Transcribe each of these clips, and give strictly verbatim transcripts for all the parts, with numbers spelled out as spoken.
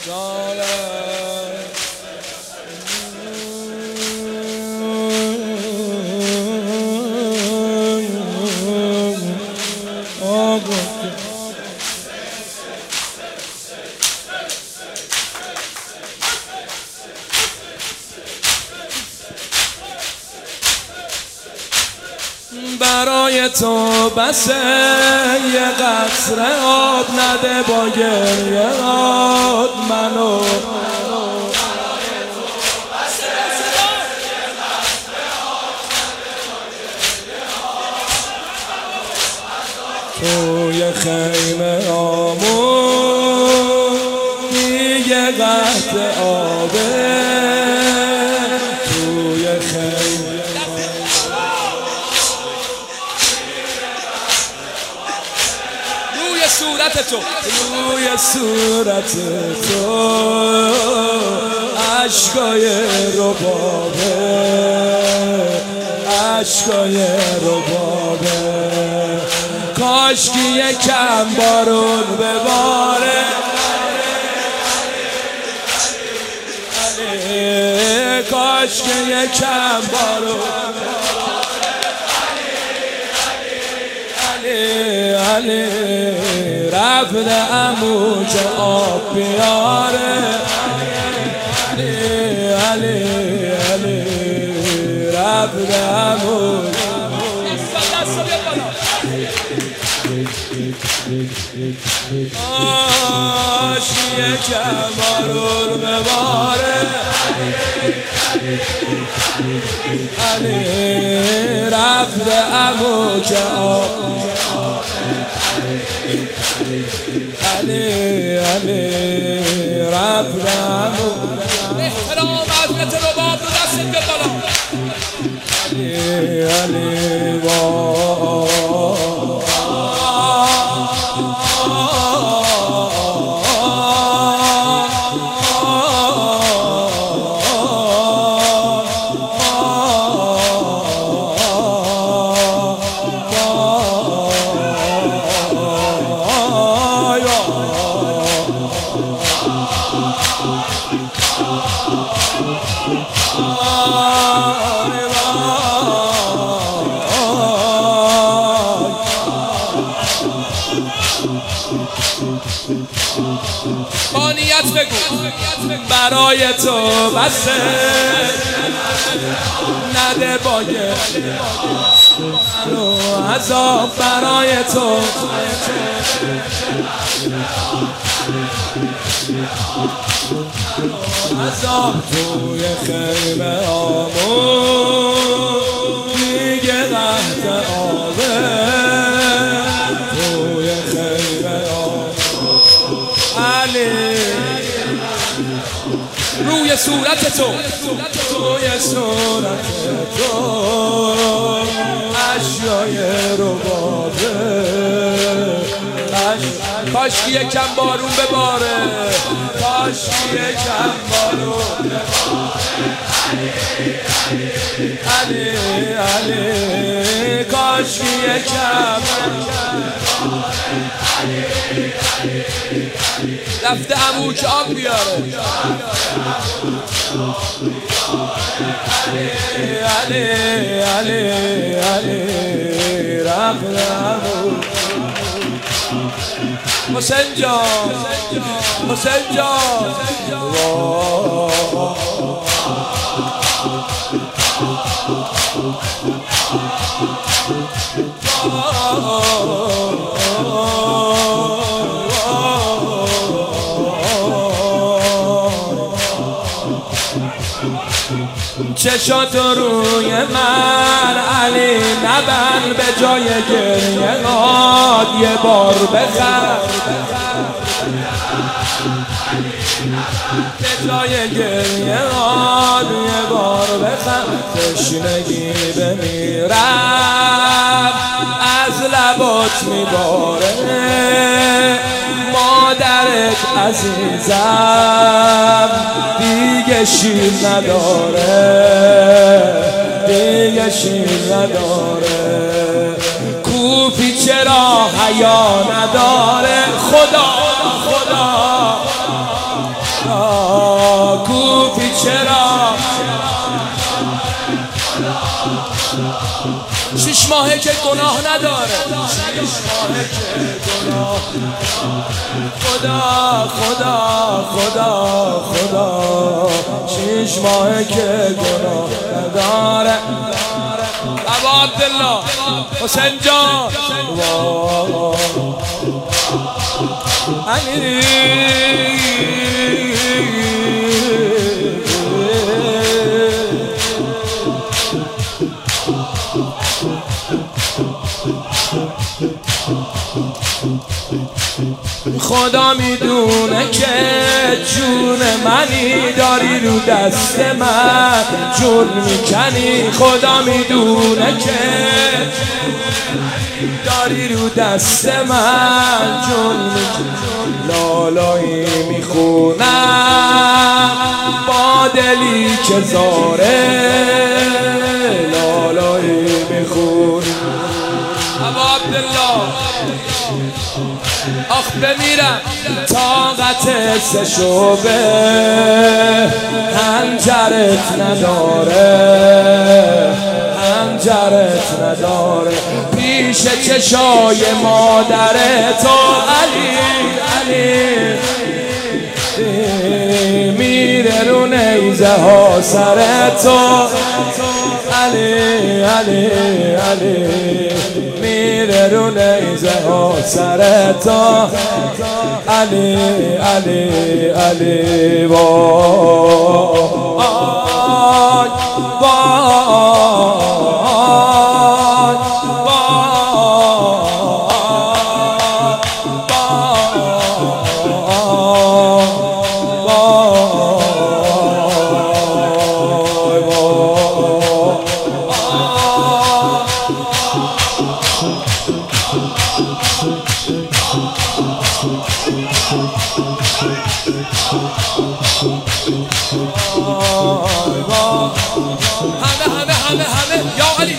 برای تو بسه یه قطره آب نده با گریه آب منو توی خیمه آمون یه قطره آبه توی خیمه صورت تو روی صورت تو عشقای ربابه عشقای ربابه کاشکی یکم بارون بباره کاشکی یکم بارون علی علی رفته امو که آب بیاره علی علی علی رفته امو آشی یکم بارون بباره علی رفته امو که آب علی علی رفته امو احترام حضرت رباب رو دست به بالا علی علی با با نیت بگو برای تو بسه نده با منو عذاب برای تو عذاب توی خیمه آمون دیگه قحط آبه توی خیمه آمون علی روی صورت تو روی صورت تو اشیای ربابه کاشکی یکم بارون بباره کاشکی یکم بارون بباره علی علی کاشکی یکم رفته عمو که آب بیاره علی علی علی رفته عمو حسین جان حسین جان چشات روی من علی نبند به جای گریه ناد یه بار بخند به جای گریه ناد یه بار بخند تشنگی بمیرم از لبات میباره مادرت عزیزم دیگه شیر نداره دیگه شیر نداره کوفی چرا حیا نداره خدا خدا شیش ماهه که گناه نداره، شیش ماهه که گناه خدا خدا خدا خدا شیش ماهه که گناه نداره. ابا عبدالله حسین جان علی خدا میدونه که جون منی داری رو دست من جون میکنی. خدا میدونه که داری رو دست من جون میکنی. لالایی میخونم با دلی که زاره لالایی میخونم. ابا عبدالله آخ بمیرم طاقت سه شعبه هنجرت نداره هنجرت نداره پیش چشای مادر تو علی علی میره رو نیزه ها سر تو علی علی علی میره رو نیزه ها سر تو علی علی علی وای همه همه همه همه یا علی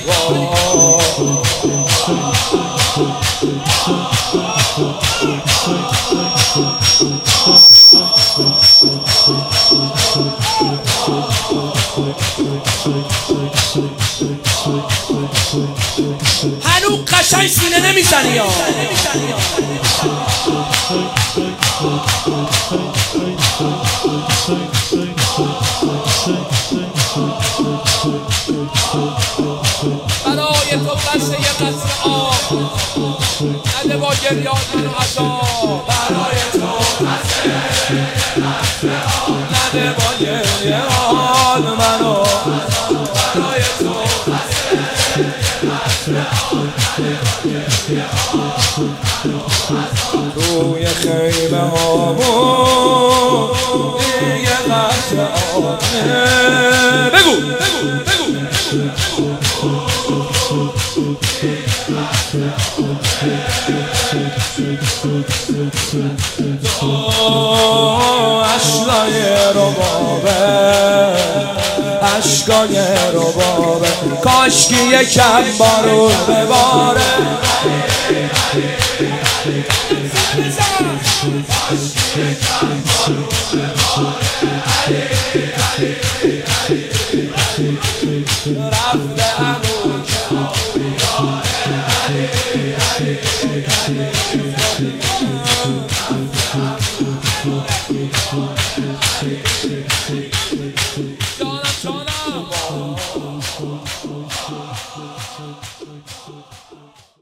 هنو قشنگ سینه نمیزنی یا برای تو قصه یه قصه آب نده با گریان منو عذاب. برای تو قصه نده با گریان منو برای تو قصه روی خیمه هامون یه قطره آبه بگو بگو بگو اشکای ربابه اشکای ربابه کاشکی یکم بارون بباره رفته امون جانم جانم